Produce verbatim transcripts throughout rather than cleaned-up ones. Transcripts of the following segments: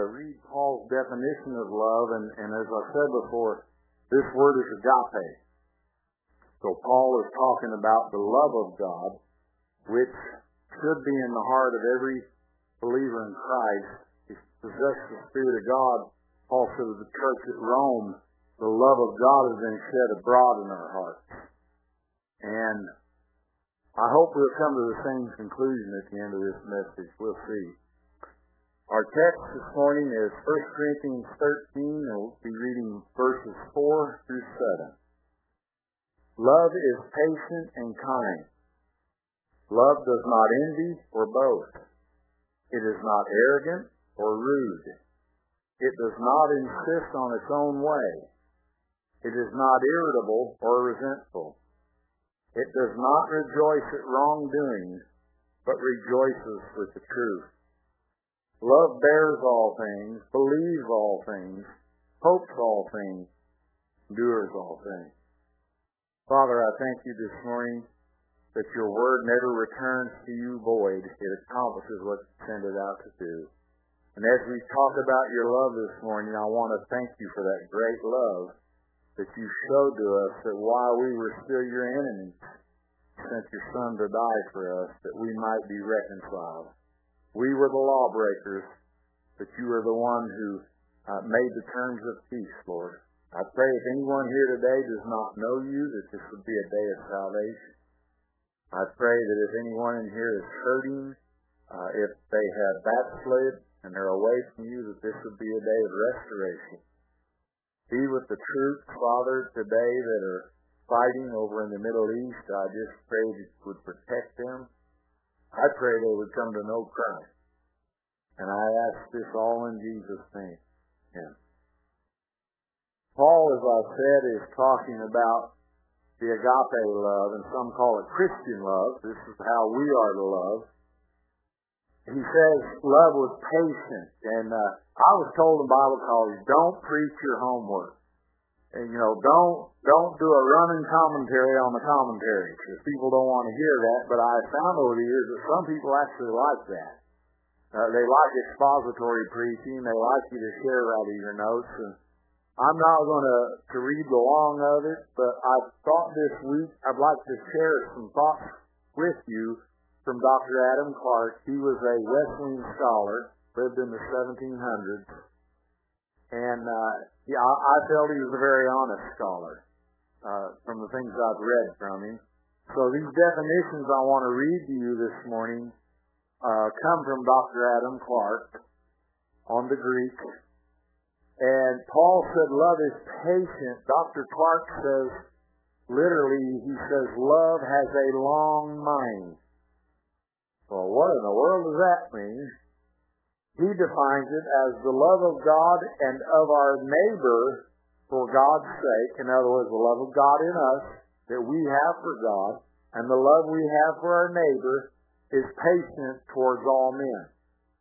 to read Paul's definition of love, and, and as I said before, this word is agape. So Paul is talking about the love of God, which should be in the heart of every believer in Christ. If you possess the Spirit of God, Paul said to the church at Rome, the love of God has been shed abroad in our hearts. And I hope we'll come to the same conclusion at the end of this message. We'll see. Our text this morning is First Corinthians thirteen, and we'll be reading verses four through seven. Love is patient and kind. Love does not envy or boast. It is not arrogant or rude. It does not insist on its own way. It is not irritable or resentful. It does not rejoice at wrongdoing, but rejoices with the truth. Love bears all things, believes all things, hopes all things, endures all things. Father, I thank you this morning that your word never returns to you void. It accomplishes what you sent it out to do. And as we talk about your love this morning, I want to thank you for that great love that you showed to us, that while we were still your enemies, you sent your Son to die for us, that we might be reconciled. We were the lawbreakers, but you are the one who uh, made the terms of peace, Lord. I pray if anyone here today does not know you, that this would be a day of salvation. I pray that if anyone in here is hurting, uh, if they have backslid and they're away from you, that this would be a day of restoration. Be with the troops, Father, today that are fighting over in the Middle East. I just pray that you would protect them. I pray they would come to know Christ. And I ask this all in Jesus' name. Amen. Paul, as I said, is talking about the agape love, and some call it Christian love. This is how we are to love. He says love was patient, and uh, I was told in Bible college, don't preach your homework. And, you know, don't don't do a running commentary on the commentary, because people don't want to hear that, but I found over the years that some people actually like that. Uh, they like expository preaching. They like you to share out of your notes, and I'm not going to, to read the long of it, but I thought this week I'd like to share some thoughts with you from Doctor Adam Clark. He was a Wesleyan scholar, lived in the seventeen hundreds, and uh, yeah, I felt he was a very honest scholar uh, from the things I've read from him. So these definitions I want to read to you this morning uh, come from Doctor Adam Clark on the Greek. And Paul said love is patient. Doctor Clark says, literally, he says, love has a long mind. Well, what in the world does that mean? He defines it as the love of God and of our neighbor for God's sake. In other words, the love of God in us that we have for God, and the love we have for our neighbor is patient towards all men.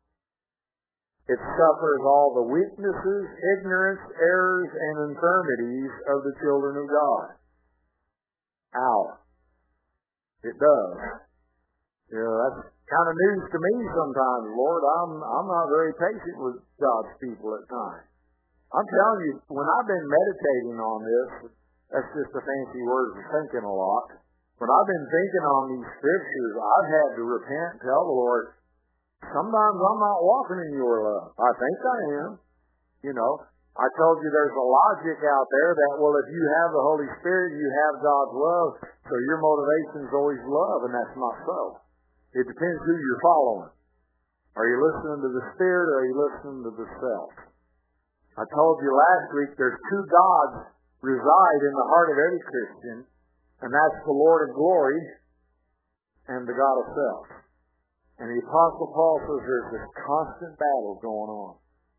It suffers all the weaknesses, ignorance, errors, and infirmities of the children of God. Ow. It does. You know, that's kind of news to me sometimes, Lord. I'm I'm not very patient with God's people at times. I'm telling you, when I've been meditating on this, that's just a fancy word for thinking a lot. When I've been thinking on these scriptures, I've had to repent and tell the Lord, sometimes I'm not walking in your love. I think I am. You know, I told you there's a logic out there that, well, if you have the Holy Spirit, you have God's love, so your motivation is always love, and that's not so. It depends who you're following. Are you listening to the Spirit, or are you listening to the self? I told you last week there's two gods reside in the heart of every Christian, and that's the Lord of glory and the God of self. And the Apostle Paul says there's this constant battle going on.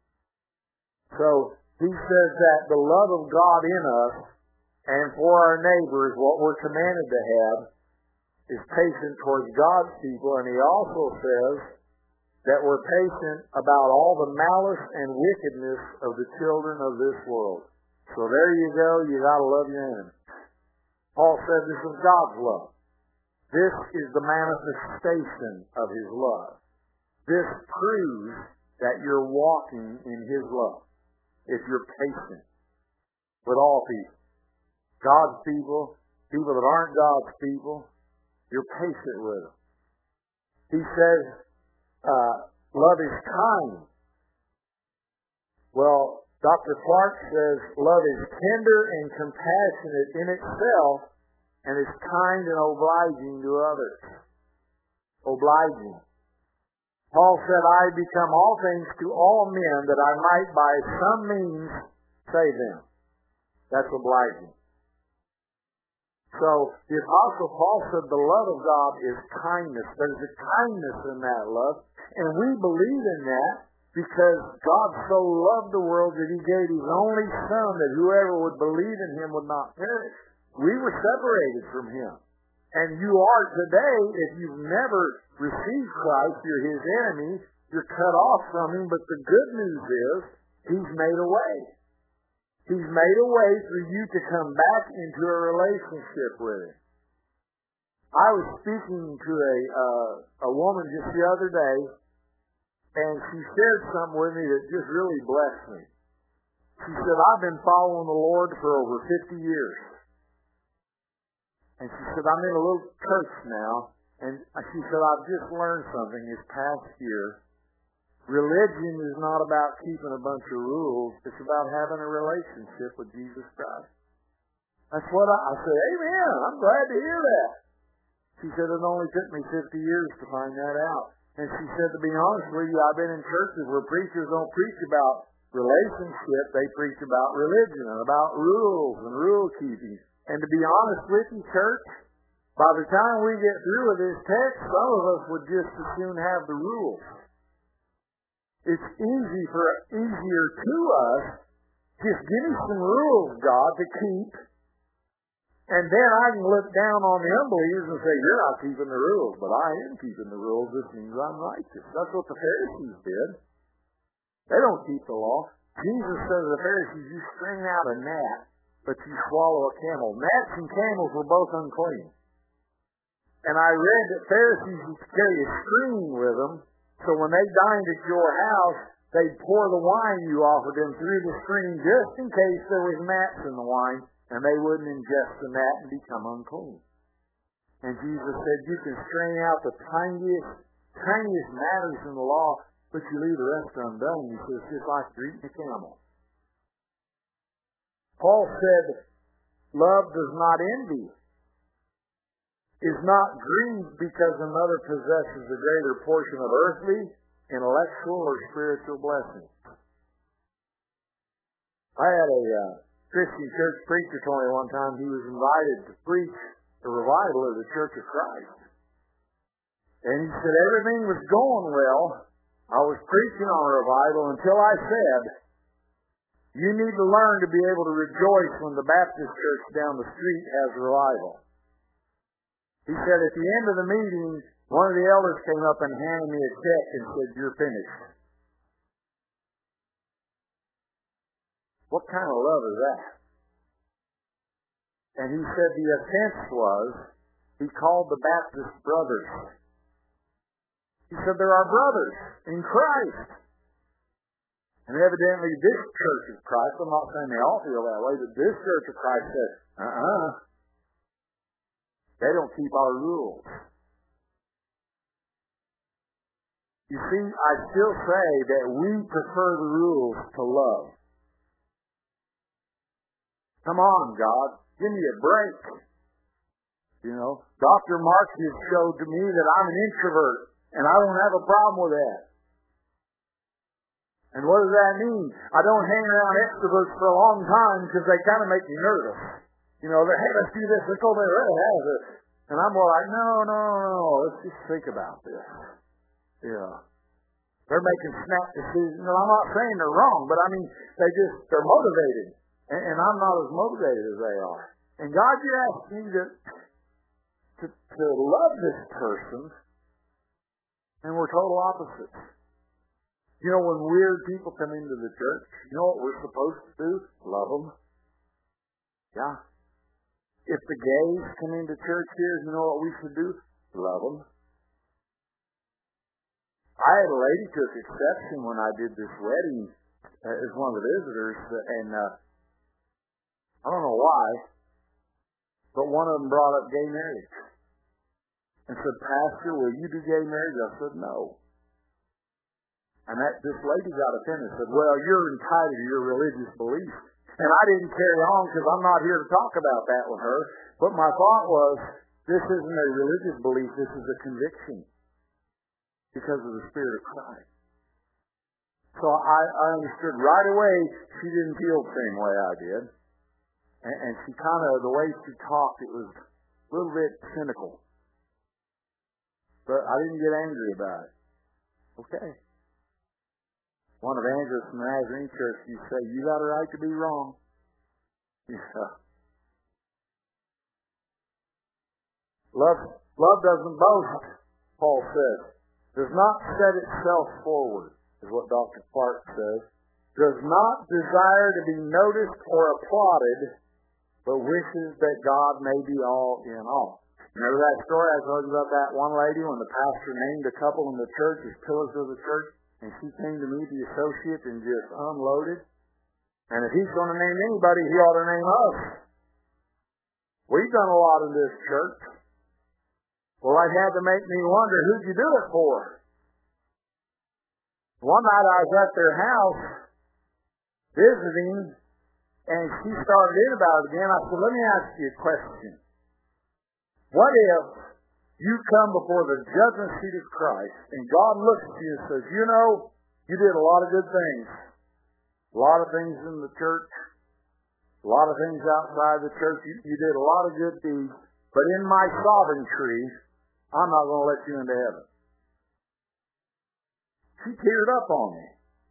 So he says that the love of God in us and for our neighbors, what we're commanded to have, is patient towards God's people. And he also says that we're patient about all the malice and wickedness of the children of this world. So there you go. You got to love your enemies. Paul said this is God's love. This is the manifestation of his love. This proves that you're walking in His love. If you're patient with all people, God's people, people that aren't God's people, you're patient with them. He says, uh, love is kind. Well, Doctor Clark says love is tender and compassionate in itself and is kind and obliging to others. Obliging. Paul said, I become all things to all men that I might by some means save them. That's obliging. So the Apostle Paul said the love of God is kindness. There's a kindness in that love. And we believe in that because God so loved the world that He gave His only Son that whoever would believe in Him would not perish. We were separated from Him. And you are today, if you've never received Christ, you're His enemy, you're cut off from Him. But the good news is He's made a way. He's made a way for you to come back into a relationship with Him. I was speaking to a uh, a woman just the other day, and she shared something with me that just really blessed me. She said, I've been following the Lord for over fifty years. And she said, I'm in a little church now, and she said, I've just learned something this past year. Religion is not about keeping a bunch of rules. It's about having a relationship with Jesus Christ. That's what I, I said, amen. I'm glad to hear that. She said, it only took me fifty years to find that out. And she said, to be honest with you, I've been in churches where preachers don't preach about relationship. They preach about religion and about rules and rule keeping. And to be honest with you, church, by the time we get through with this text, some of us would just as soon have the rules. It's easy for easier to us. Just give me some rules, God, to keep. And then I can look down on the unbelievers and say, you're not keeping the rules, but I am keeping the rules. This means I'm righteous. That's what the Pharisees did. They don't keep the law. Jesus says to the Pharisees, you string out a gnat, but you swallow a camel. Gnats and camels were both unclean. And I read that Pharisees used to carry a screen with them, so when they dined at your house, they'd pour the wine you offered them through the screen just in case there was gnats in the wine, and they wouldn't ingest the gnat and become unclean. And Jesus said, you can strain out the tiniest, tiniest matters in the law, but you leave the rest undone. He says, it's just like eating a camel. Paul said, love does not envy, is not grieved because another possesses a greater portion of earthly, intellectual, or spiritual blessings. I had a uh, Christian church preacher told me one time he was invited to preach the revival of the Church of Christ. And he said everything was going well. I was preaching on a revival until I said, you need to learn to be able to rejoice when the Baptist church down the street has a revival. He said at the end of the meeting, one of the elders came up and handed me a check and said, you're finished. What kind of love is that? And he said the offense was, he called the Baptist brothers. He said there are brothers in Christ. And evidently this Church of Christ, I'm not saying they all feel that way, but this Church of Christ said, uh-uh. They don't keep our rules. You see, I still say that we prefer the rules to love. Come on, God. Give me a break. You know, Doctor Marcus showed to me that I'm an introvert, and I don't have a problem with that. And what does that mean? I don't hang around extroverts for a long time because they kind of make me nervous. You know, they're, hey, let's do this, let's go there, let's have this. And I'm more like, no, no, no, let's just think about this. Yeah. They're making snap decisions. And I'm not saying they're wrong, but I mean, they just, they're motivated. And, and I'm not as motivated as they are. And God, you asked me to, to, to love this person, and we're total opposites. You know, when weird people come into the church, you know what we're supposed to do? Love them. Yeah. If the gays come into church here, you know what we should do? Love them. I had a lady took exception when I did this wedding uh, as one of the visitors, uh, and uh, I don't know why, but one of them brought up gay marriage and said, "Pastor, will you do gay marriage?" I said, "No." And that this lady got offended and said, "Well, you're entitled to your religious beliefs." And I didn't carry on because I'm not here to talk about that with her. But my thought was, this isn't a religious belief, this is a conviction because of the Spirit of Christ. So I, I understood right away she didn't feel the same way I did. And, and she kind of, the way she talked, it was a little bit cynical. But I didn't get angry about it. Okay. One evangelist from the Nazarene Church used to say, "You got a right to be wrong." Yeah. Love, love doesn't boast, Paul says. Does not set itself forward, is what Doctor Clark says. Does not desire to be noticed or applauded, but wishes that God may be all in all. Remember that story I told you about that one lady when the pastor named a couple in the church as pillars of the church? And she came to meet the associate and just unloaded. And if he's going to name anybody, he ought to name us. We've done a lot in this church. Well, it had to make me wonder, who'd you do it for? One night I was at their house visiting, and she started in about it again. I said, "Let me ask you a question. What if you come before the judgment seat of Christ, and God looks at you and says, you know, you did a lot of good things. A lot of things in the church. A lot of things outside the church. You, you did a lot of good deeds. But in my sovereignty, I'm not going to let you into heaven." She teared up on me.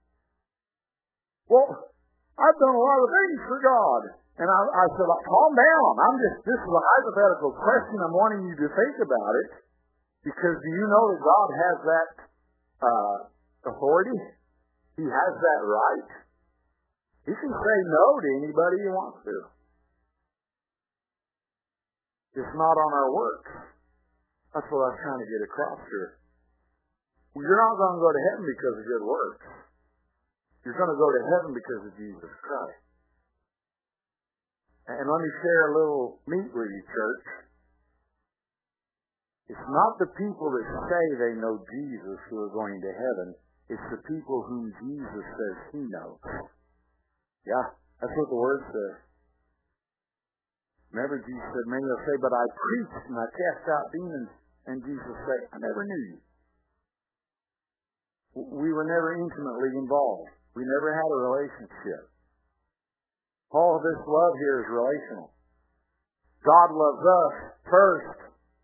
Well, I've done a lot of things for God. And I, I said, "Calm down. I'm just, this is a hypothetical question. I'm wanting you to think about it. Because do you know that God has that uh, authority? He has that right. He can say no to anybody he wants to. It's not on our works." That's what I was trying to get across here. You're not going to go to heaven because of good works. You're going to go to heaven because of Jesus Christ. And let me share a little meat with you, church. It's not the people that say they know Jesus who are going to heaven. It's the people whom Jesus says he knows. Yeah, that's what the word says. Remember, Jesus said, "Many will say, but I preached and I cast out demons." And Jesus said, "I never knew you." We were never intimately involved. We never had a relationship. All of this love here is relational. God loves us first.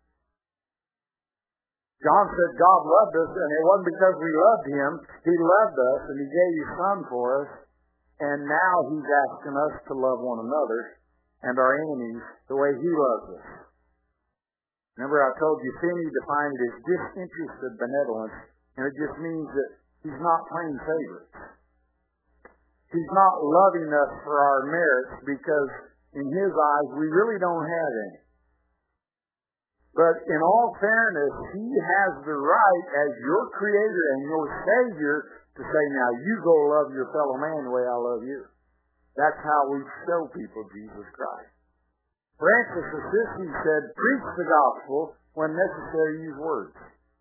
John said God loved us, and it wasn't because we loved him. He loved us, and he gave his son for us. And now he's asking us to love one another and our enemies the way he loves us. Remember I told you Finney defined it as disinterested benevolence, and it just means that he's not playing favorites. He's not loving us for our merits because in his eyes we really don't have any. But in all fairness, he has the right as your creator and your savior to say, "Now you go love your fellow man the way I love you." That's how we show people Jesus Christ. Francis of Assisi said, "Preach the gospel, when necessary use words."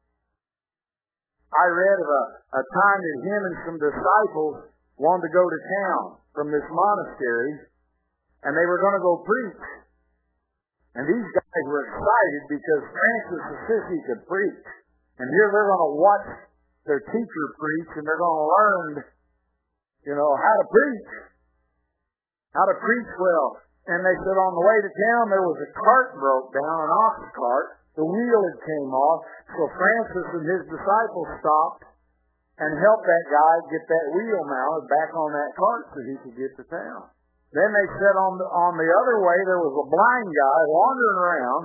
I read of a, a time that him and some disciples wanted to go to town from this monastery, and they were going to go preach. And these guys were excited because Francis of Assisi could preach. And here they're going to watch their teacher preach, and they're going to learn, you know, how to preach. How to preach well. And they said on the way to town, there was a cart broke down, an ox cart. The wheel had came off, so Francis and his disciples stopped and helped that guy get that wheel mounted back on that cart so he could get to town. Then they said on the, on the other way, there was a blind guy wandering around,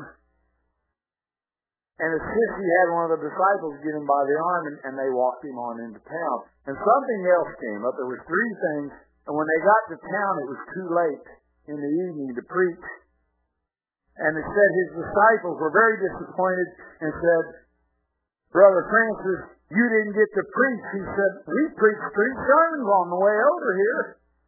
and his sissy had one of the disciples get him by the arm, and, and they walked him on into town. And something else came up. There was three things, and when they got to town, it was too late in the evening to preach. And it said his disciples were very disappointed and said, Brother Francis, you didn't get to preach. He said, we preached three sermons on the way over here.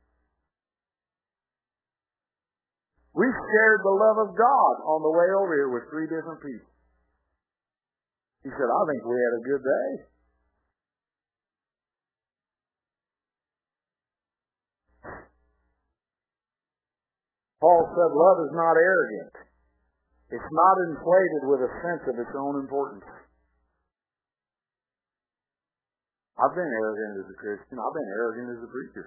We shared the love of God on the way over here with three different people. He said, I think we had a good day. Paul said, love is not arrogant. It's not inflated with a sense of its own importance. I've been arrogant as a Christian. I've been arrogant as a preacher.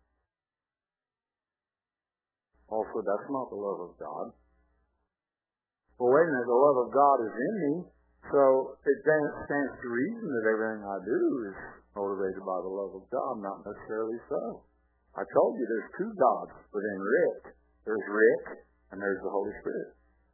Paul said, that's not the love of God. Well, wait a minute, the love of God is in me, so it stands to reason that everything I do is motivated by the love of God, not necessarily so. I told you there's two gods within Rick. There's Rick, and there's the Holy Spirit.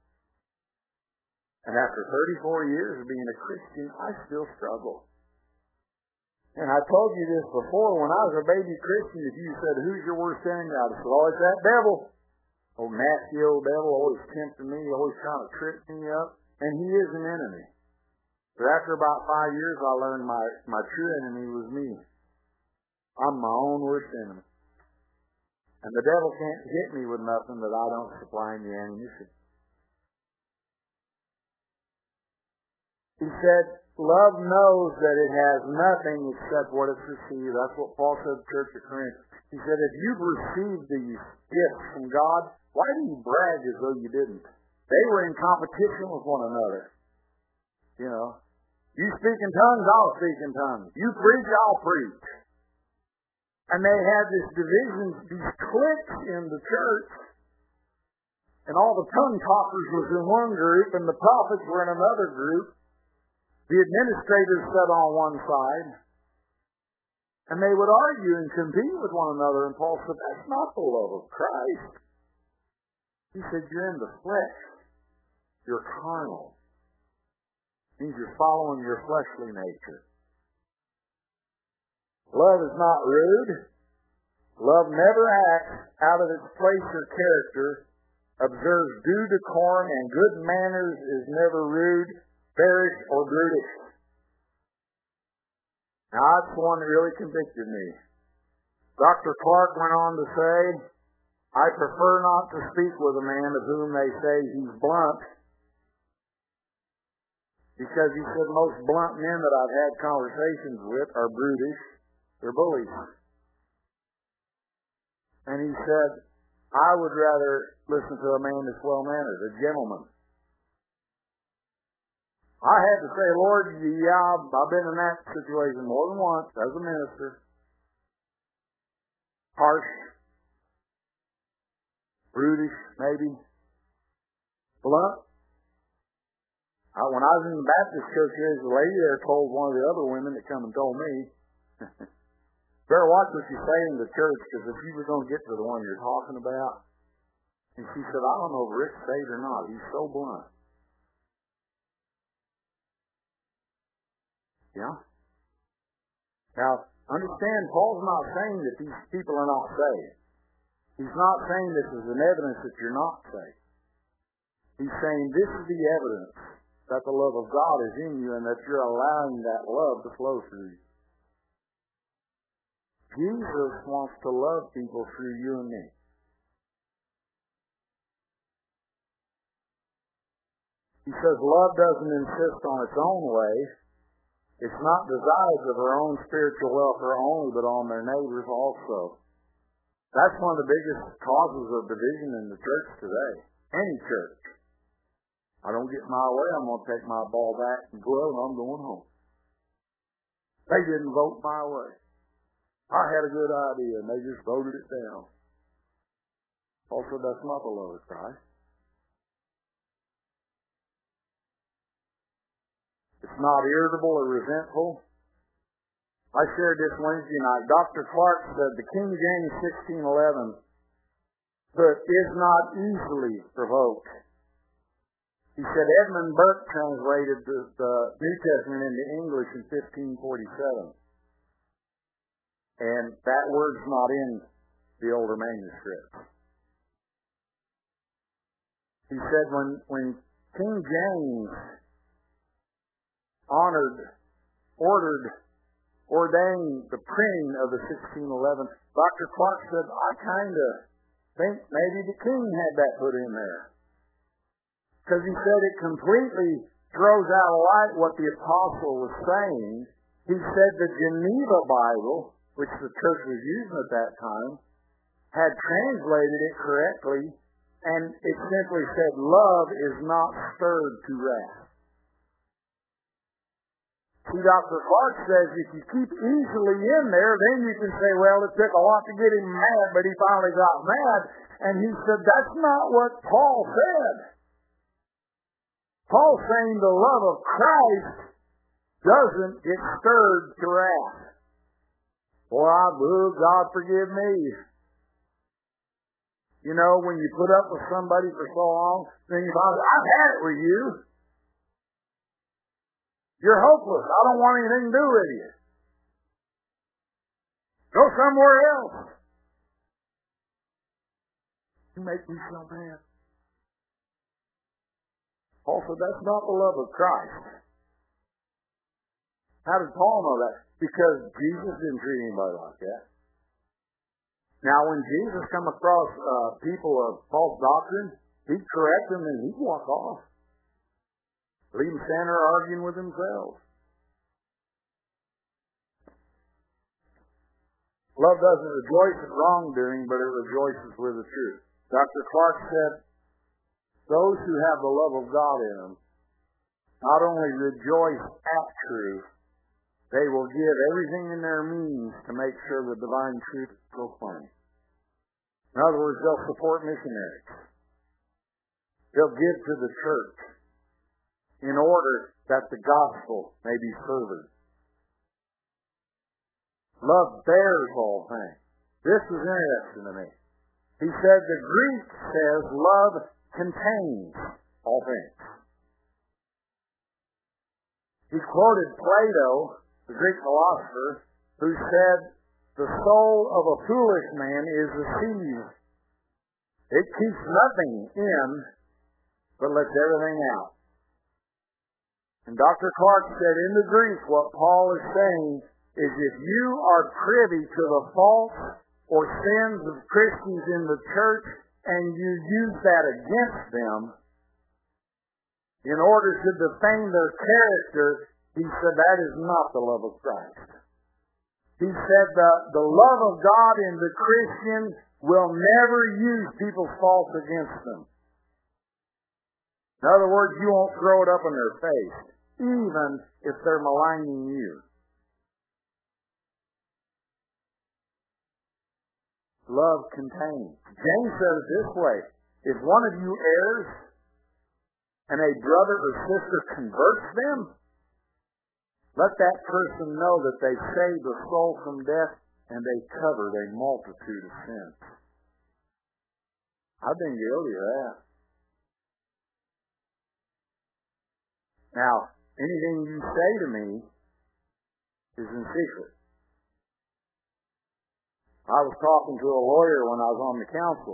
And after thirty-four years of being a Christian, I still struggle. And I told you this before, when I was a baby Christian, if you said, who's your worst enemy? I said, oh, it's that devil. Oh, nasty old devil, always tempting me, always trying to trip me up. And he is an enemy. But after about five years, I learned my, my true enemy was me. I'm my own worst enemy. And the devil can't hit me with nothing that I don't supply him the ammunition. He said, love knows that it has nothing except what it's received. That's what Paul said to the church of Corinth. He said, if you've received these gifts from God, why do you brag as though you didn't? They were in competition with one another. You know, you speak in tongues, I'll speak in tongues. You preach, I'll preach. And they had this division, these cliques in the church. And all the tongue talkers was in one group, and the prophets were in another group. The administrators sat on one side. And they would argue and compete with one another. And Paul said, that's not the love of Christ. He said, you're in the flesh. You're carnal. It means you're following your fleshly nature. Love is not rude. Love never acts out of its place or character, observes due decorum and good manners, is never rude, bearish, or brutish. Now, that's the one that really convicted me. Doctor Clark went on to say, I prefer not to speak with a man of whom they say he's blunt, because he said most blunt men that I've had conversations with are brutish. They're bullies. And he said, I would rather listen to a man that's well-mannered, a gentleman. I had to say, Lord, yeah, I've been in that situation more than once as a minister. Harsh, brutish, maybe, blunt. I, when I was in the Baptist church, there was a lady there told one of the other women that come and told me, better watch what you say in the church, because if you were going to get to the one you're talking about. And she said, I don't know if Rick's saved or not. He's so blunt. Yeah? Now, understand, Paul's not saying that these people are not saved. He's not saying this is an evidence that you're not saved. He's saying this is the evidence that the love of God is in you and that you're allowing that love to flow through you. Jesus wants to love people through you and me. He says love doesn't insist on its own way. It's not desires of our own spiritual welfare only, but on their neighbors also. That's one of the biggest causes of division in the church today. Any church. I don't get my way, I'm going to take my ball back and glove, and I'm going home. They didn't vote my way. I had a good idea, and they just voted it down. Also, that's not the love of Christ. It's not irritable or resentful. I shared this Wednesday night. Doctor Clark said the King James sixteen eleven put, is not easily provoked. He said Edmund Burke translated the, the New Testament into English in fifteen forty-seven. And that word's not in the older manuscript. He said when, when King James honored, ordered, ordained the printing of the sixteen eleven, Doctor Clark said, I kind of think maybe the king had that put in there. Because he said it completely throws out of light what the apostle was saying. He said the Geneva Bible, which the church was using at that time, had translated it correctly, and it simply said, love is not stirred to wrath. See, Doctor Clark says if you keep easily in there, then you can say, well, it took a lot to get him mad, but he finally got mad. And he said, that's not what Paul said. Paul's saying the love of Christ doesn't get stirred to wrath. Boy, I boo, God forgive me. You know, when you put up with somebody for so long, then you find, I've had it with you. You're hopeless. I don't want anything to do with you. Go somewhere else. You make me so mad. Paul said, that's not the love of Christ. How did Paul know that? Because Jesus didn't treat anybody like that. Now, when Jesus come across uh, people of false doctrine, he'd correct them and he'd walk off. Leave them standing there arguing with themselves. Love doesn't rejoice at wrongdoing, but it rejoices with the truth. Doctor Clark said, those who have the love of God in them not only rejoice at truth, they will give everything in their means to make sure the divine truth is proclaimed. In other words, they'll support missionaries. They'll give to the church in order that the gospel may be furthered. Love bears all things. This is interesting to me. He said the Greek says love contains all things. He quoted Plato, the Greek philosopher, who said, the soul of a foolish man is a sieve. It keeps nothing in, but lets everything out. And Doctor Clark said in the Greek, what Paul is saying is if you are privy to the faults or sins of Christians in the church and you use that against them in order to defame their character, he said that is not the love of Christ. He said the, the love of God in the Christian will never use people's faults against them. In other words, you won't throw it up in their face, even if they're maligning you. Love contains. James says it this way, if one of you errs and a brother or sister converts them, let that person know that they saved a soul from death and they covered a multitude of sins. I've been guilty of that. Now, anything you say to me is in secret. I was talking to a lawyer when I was on the council,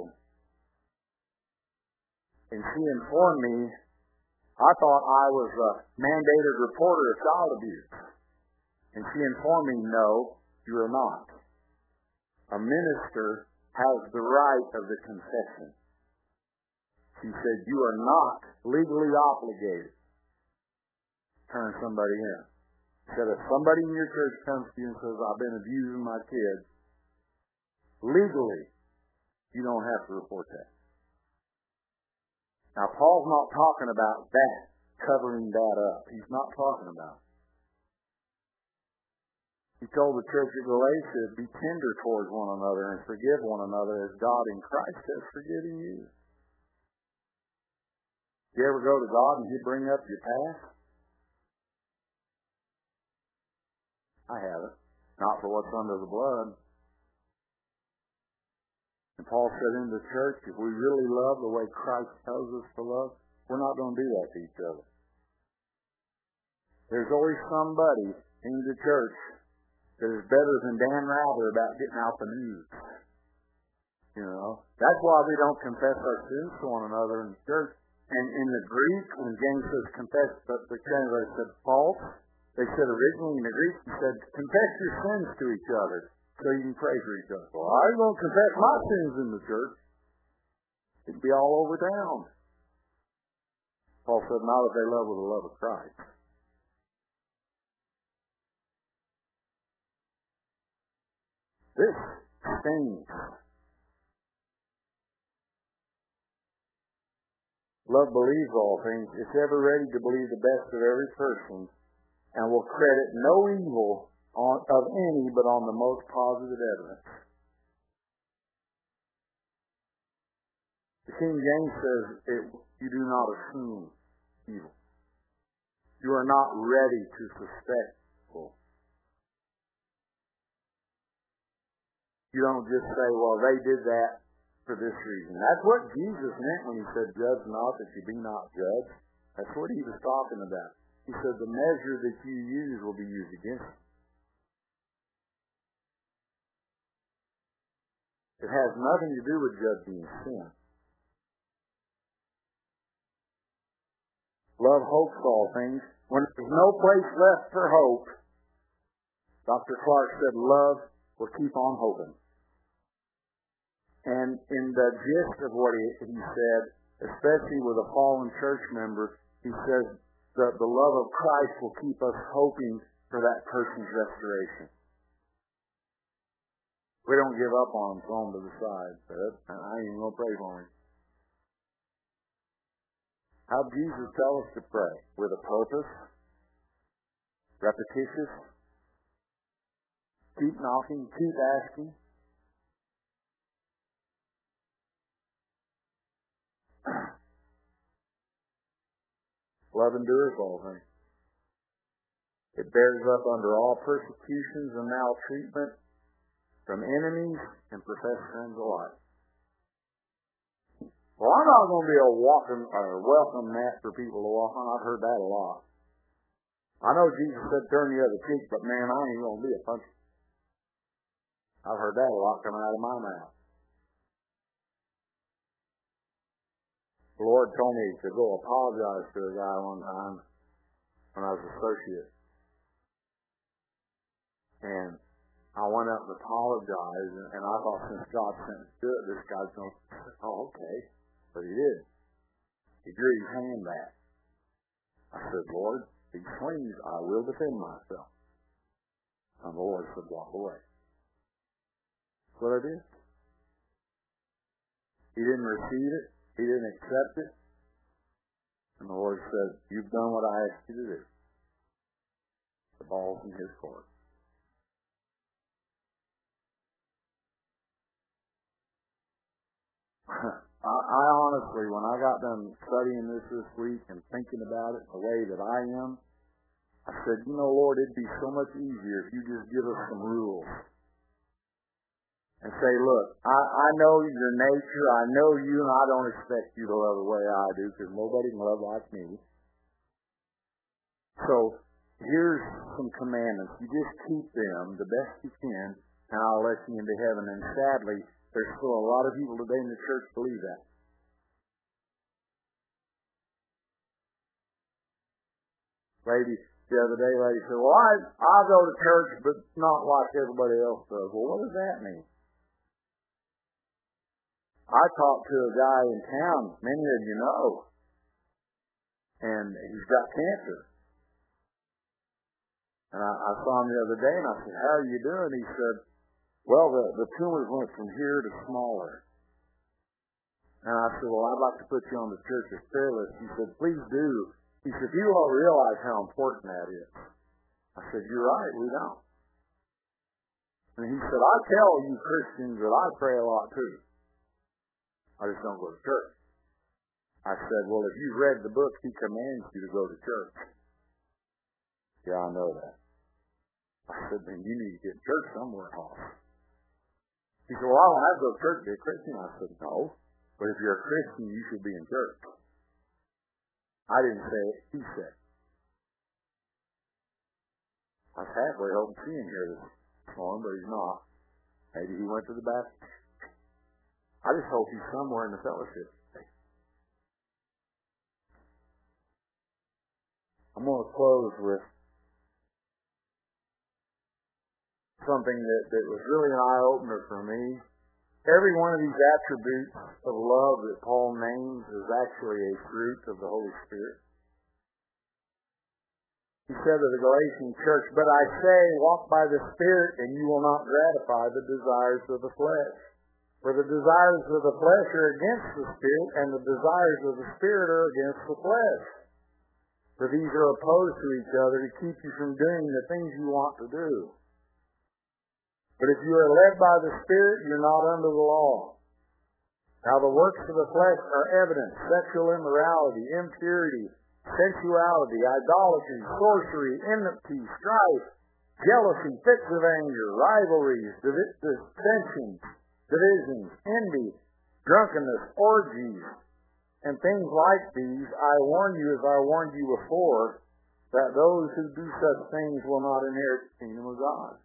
and she informed me, I thought I was a mandated reporter of child abuse. And she informed me, no, you are not. A minister has the right of the confession. She said, you are not legally obligated to turn somebody in. She said, if somebody in your church comes to you and says, I've been abusing my kids, legally, you don't have to report that. Now, Paul's not talking about that, covering that up. He's not talking about it. He told the church at Galatia, be tender towards one another and forgive one another as God in Christ has forgiven you. You ever go to God and you bring up your past? I haven't. Not for what's under the blood. And Paul said in the church, if we really love the way Christ tells us to love, we're not going to do that to each other. There's always somebody in the church that is better than Dan Rather about getting out the news. You know, that's why we don't confess our sins to one another in the church. And in the Greek, when James says confess, but the translator said false, They said originally in the Greek, he said, confess your sins to each other so you can pray for each other. Well, I ain't going to confess my sins in the church. It'd be all over town. Paul said, not if they love with the love of Christ. This stings. Love believes all things. It's ever ready to believe the best of every person and will credit no evil on, of any but on the most positive evidence. The King James says, it, you do not assume evil. You are not ready to suspect evil. You don't just say, well, they did that for this reason. That's what Jesus meant when he said, judge not that you be not judged. That's what he was talking about. He said, the measure that you use will be used against you. It has nothing to do with judging sin. Love hopes all things. When there's no place left for hope, Doctor Clark said, love will keep on hoping. And in the gist of what he, he said, especially with a fallen church member, he says that the love of Christ will keep us hoping for that person's restoration. We don't give up on him, throw him to the side. But I ain't even going to pray for him. How did Jesus tell us to pray? With a purpose? Repetitious? Keep knocking, keep asking. Love endures all things. It bears up under all persecutions and maltreatment from enemies and professed friends alike. Well, I'm not going to be a walking or welcome mat for people to walk on. I've heard that a lot. I know Jesus said turn the other cheek, but man, I ain't going to be a puncher. I've heard that a lot coming out of my mouth. The Lord told me to go apologize to a guy one time when I was associate. And I went up and apologized, and I thought since God sent me to it, this guy's going to say, oh, okay. But he did. He drew his hand back. I said, Lord, if he swings, I will defend myself. And the Lord said, walk away. That's what I did. He didn't receive it. He didn't accept it. And the Lord said, you've done what I asked you to do. The ball's in his court. I, I honestly, when I got done studying this this week and thinking about it the way that I am, I said, you know, Lord, it'd be so much easier if you just give us some rules. And say, look, I, I know your nature, I know you, and I don't expect you to love the way I do, because nobody can love like me. So, here's some commandments. You just keep them the best you can, and I'll let you into heaven. And sadly, there's still a lot of people today in the church believe that. Lady, the other day, lady said, well, I, I go to church, but not like everybody else does. Well, what does that mean? I talked to a guy in town, many of you know, and he's got cancer. And I, I saw him the other day, and I said, how are you doing? He said, well, the, the tumors went from here to smaller. And I said, well, I'd like to put you on the church's prayer list. He said, please do. He said, you all realize how important that is. I said, you're right, we don't. And he said, I tell you Christians that I pray a lot too. I just don't go to church. I said, well, if you've read the book, he commands you to go to church. Yeah, I know that. I said, then you need to get in church somewhere else. He said, well, I don't have to go to church to be a Christian. I said, no. But if you're a Christian, you should be in church. I didn't say it. He said. I was halfway hoping to see him here this morning, but he's not. Maybe he went to the Baptist. I just hope he's somewhere in the fellowship. I'm going to close with something that, that was really an eye-opener for me. Every one of these attributes of love that Paul names is actually a fruit of the Holy Spirit. He said to the Galatian church, "But I say, walk by the Spirit, and you will not gratify the desires of the flesh. For the desires of the flesh are against the Spirit, and the desires of the Spirit are against the flesh. For these are opposed to each other to keep you from doing the things you want to do. But if you are led by the Spirit, you're not under the law. Now the works of the flesh are evident: sexual immorality, impurity, sensuality, idolatry, sorcery, enmity, strife, jealousy, fits of anger, rivalries, dissensions, divisions, envy, drunkenness, orgies, and things like these. I warn you, as I warned you before, that those who do such things will not inherit the kingdom of God."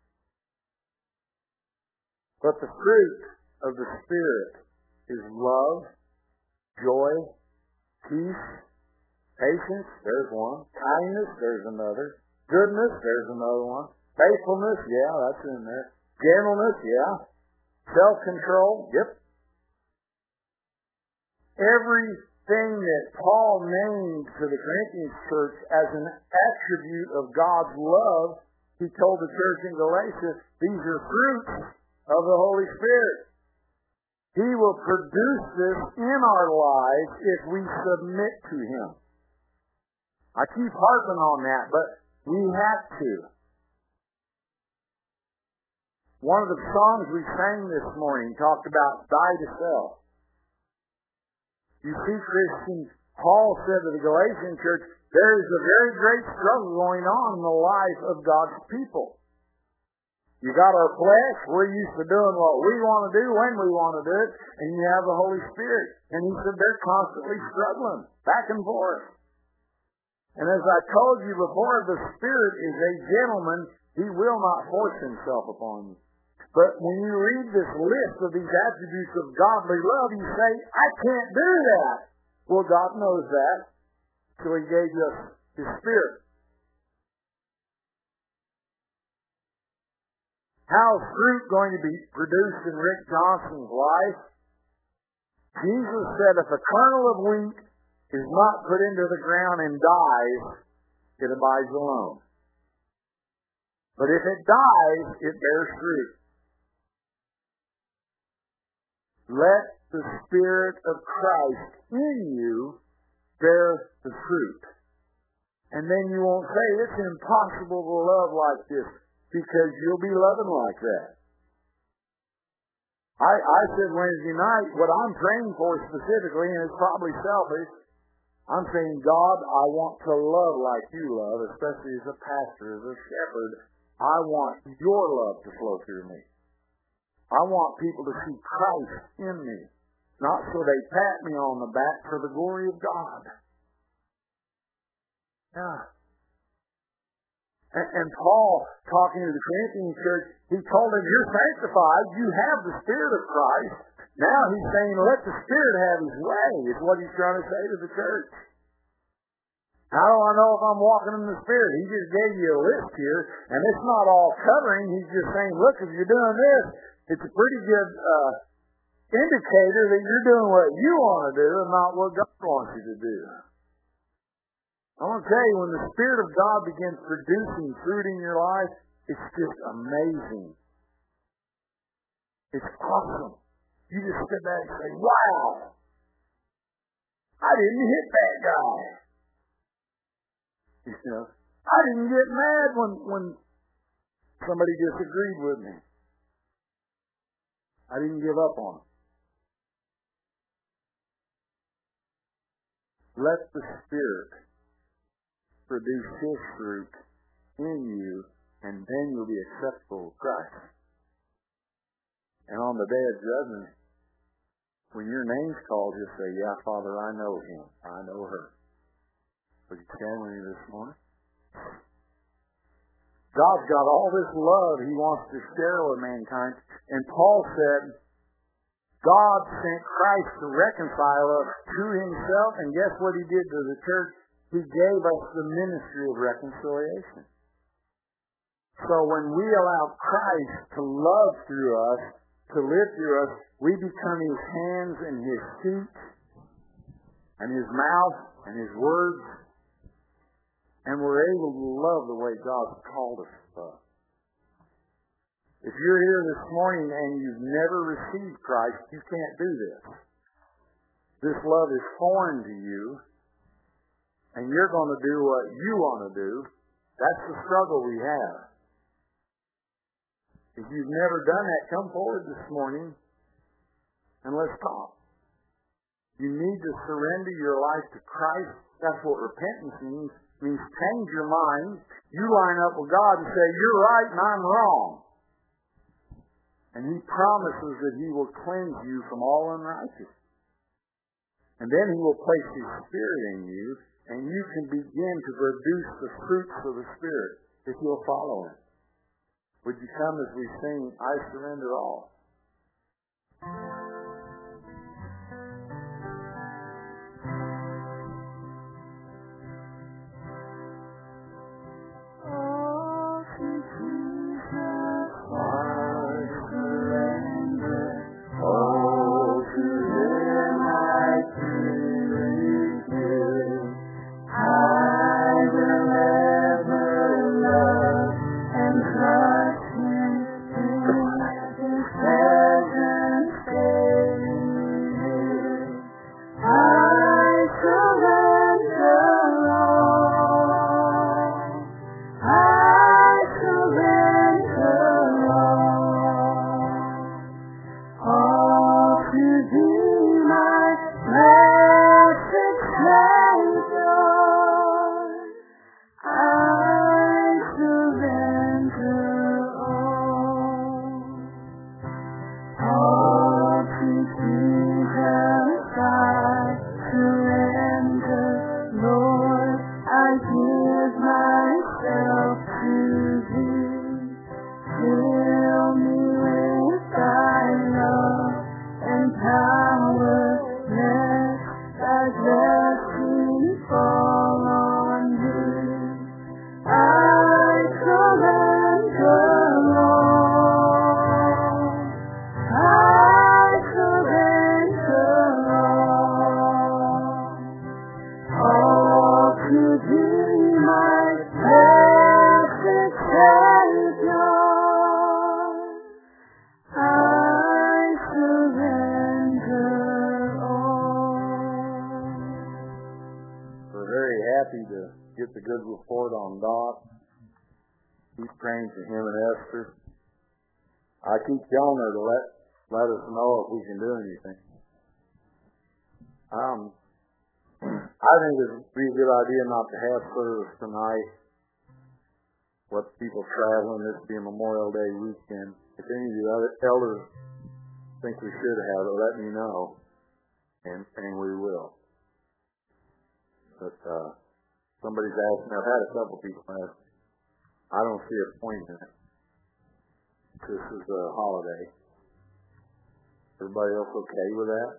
But the fruit of the Spirit is love, joy, peace, patience, there's one. Kindness, there's another. Goodness, there's another one. Faithfulness, yeah, that's in there. Gentleness, yeah. Self-control, yep. Everything that Paul named to the Corinthian church as an attribute of God's love, he told the church in Galatia, these are fruits of the Holy Spirit. He will produce this in our lives if we submit to Him. I keep harping on that, but we have to. One of the songs we sang this morning talked about die to self. You see, Christians, Paul said to the Galatian church, there is a very great struggle going on in the life of God's people. You got our flesh, we're used to doing what we want to do when we want to do it, and you have the Holy Spirit. And he said they're constantly struggling, back and forth. And as I told you before, the Spirit is a gentleman. He will not force himself upon you. But when you read this list of these attributes of godly love, you say, I can't do that. Well, God knows that, so He gave us His Spirit. How is fruit going to be produced in Rick Johnson's life? Jesus said if a kernel of wheat is not put into the ground and dies, it abides alone. But if it dies, it bears fruit. Let the Spirit of Christ in you bear the fruit. And then you won't say, it's impossible to love like this, because you'll be loving like that. I, I said Wednesday night, what I'm praying for specifically, and it's probably selfish, I'm saying, God, I want to love like you love, especially as a pastor, as a shepherd. I want your love to flow through me. I want people to see Christ in me, not so they pat me on the back, for the glory of God. Yeah. And, and Paul, talking to the Corinthian church, he told them, you're sanctified, you have the Spirit of Christ. Now he's saying, let the Spirit have His way, is what he's trying to say to the church. How do I know if I'm walking in the Spirit? He just gave you a list here, and it's not all covering. He's just saying, look, if you're doing this, it's a pretty good uh, indicator that you're doing what you want to do and not what God wants you to do. I want to tell you, when the Spirit of God begins producing fruit in your life, it's just amazing. It's awesome. You just sit back and say, wow, I didn't hit that guy. You know, I didn't get mad when, when somebody disagreed with me. I didn't give up on him. Let the Spirit produce His fruit in you, and then you'll be acceptable to Christ. And on the day of judgment, when your name's called, you'll say, yeah, Father, I know him. I know her. Would you stand with me this morning? God's got all this love He wants to share with mankind. And Paul said, God sent Christ to reconcile us to Himself. And guess what He did to the church? He gave us the ministry of reconciliation. So when we allow Christ to love through us, to live through us, we become His hands and His feet and His mouth and His words, and we're able to love the way God's called us to love. If you're here this morning and you've never received Christ, you can't do this. This love is foreign to you, and you're going to do what you want to do. That's the struggle we have. If you've never done that, come forward this morning and let's talk. You need to surrender your life to Christ. That's what repentance means. It means change your mind. You line up with God and say, you're right and I'm wrong. And He promises that He will cleanse you from all unrighteousness. And then He will place His Spirit in you, and you can begin to produce the fruits of the Spirit if you'll follow Him. Would you come as we sing, I Surrender All? I keep telling her to let let us know if we can do anything. Um, I think it would be a good idea not to have service tonight. What people traveling, this will be a Memorial Day weekend. If any of you other elders think we should have it, let me know, and and we will. But uh, somebody's asking. I've had a couple people ask. I don't see a point in it. This is a holiday. Everybody else okay with that?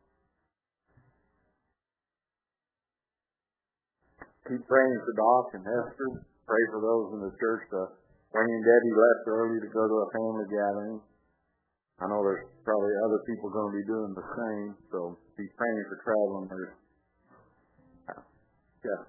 Keep praying for Doc and Esther. Pray for those in the church. Uh, Wayne and Debbie left early to go to a family gathering. I know there's probably other people going to be doing the same, so be praying for traveling. There's, uh, yeah.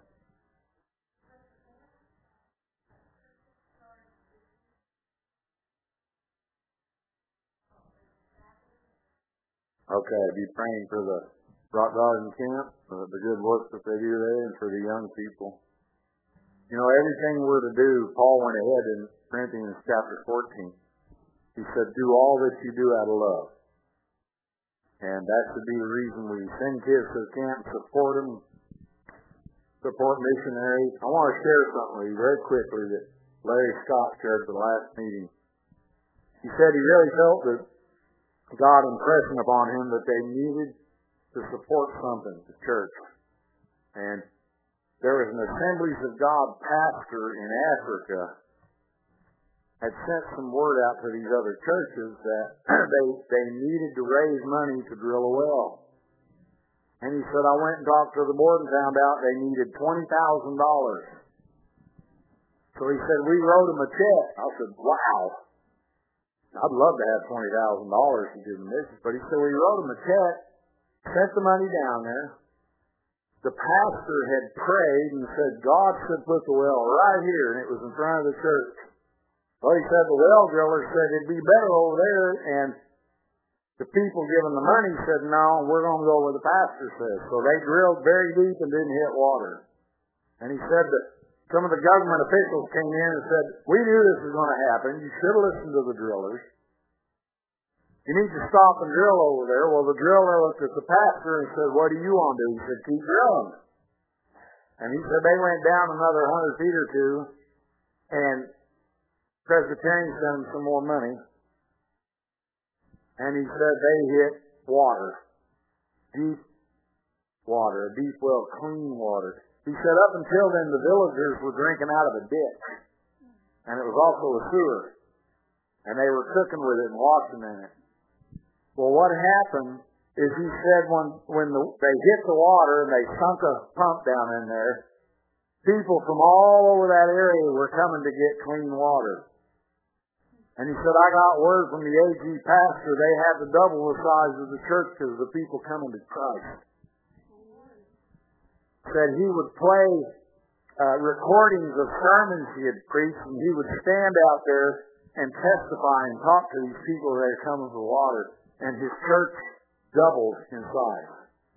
Okay, be praying for the Rock Garden Camp, for the good work that they do there, and for the young people. You know, everything we're to do, Paul went ahead in Corinthians chapter fourteen. He said, do all that you do out of love. And that should be the reason we send kids to the camp, support them, support missionaries. I want to share something with you very quickly that Larry Scott shared at the last meeting. He said he really felt that God impressing upon him that they needed to support something, the church. And there was an Assemblies of God pastor in Africa had sent some word out to these other churches that they they needed to raise money to drill a well. And he said, I went and talked to the board and found out they needed twenty thousand dollars. So he said, we wrote him a check. I said, wow. I'd love to have twenty thousand dollars to do the mission. But he said, we wrote him a check, sent the money down there. The pastor had prayed and said, God should put the well right here, and it was in front of the church. Well, he said the well driller said it'd be better over there, and the people giving the money said, no, we're going to go where the pastor says. So they drilled very deep and didn't hit water. And he said that some of the government officials came in and said, we knew this was going to happen. You should have listened to the drillers. You need to stop and drill over there. Well, the driller looked at the pastor and said, what do you want to do? He said, keep drilling. And he said they went down another hundred feet or two, and Presbyterian sent him some more money. And he said they hit water. Deep water, a deep well, clean water. He said up until then the villagers were drinking out of a ditch. And it was also a sewer. And they were cooking with it and washing in it. Well, what happened is he said when, when the, they hit the water and they sunk a pump down in there, people from all over that area were coming to get clean water. And he said, I got word from the A G pastor they had to double the size of the church because of the people coming to Christ. Said he would play uh, recordings of sermons he had preached, and he would stand out there and testify and talk to these people that are coming for water. And his church doubled in size.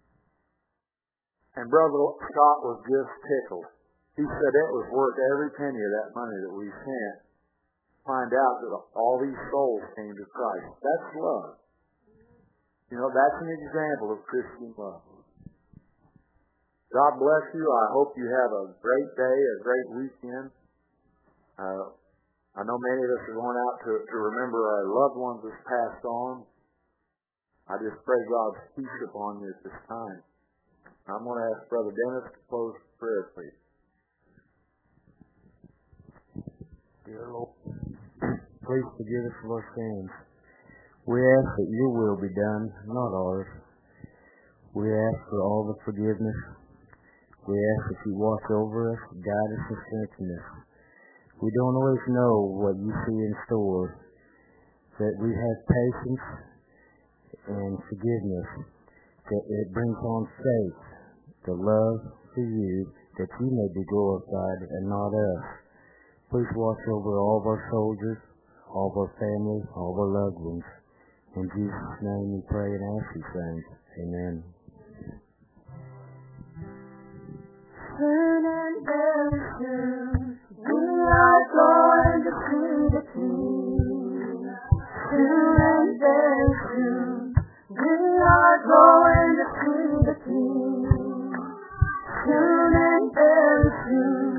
And Brother Scott was just tickled. He said it was worth every penny of that money that we sent. Find out that all these souls came to Christ. That's love. You know, that's an example of Christian love. God bless you. I hope you have a great day, a great weekend. Uh, I know many of us are going out to, to remember our loved ones that's passed on. I just pray God's peace upon you at this time. I'm going to ask Brother Dennis to close the prayer, please. Dear Lord, please forgive us of our sins. We ask that your will be done, not ours. We ask for all the forgiveness. We ask that you watch over us, guide us, and strengthen us. We don't always know what you see in store, that we have patience and forgiveness, that it brings on faith, the love for you, that you may be glorified and not us. Please watch over all of our soldiers, all of our family, all of our loved ones. In Jesus' name we pray and ask these things. Amen. Soon and very soon, we are going to see the King. Soon and very soon, we are going to see the King. Soon and very soon.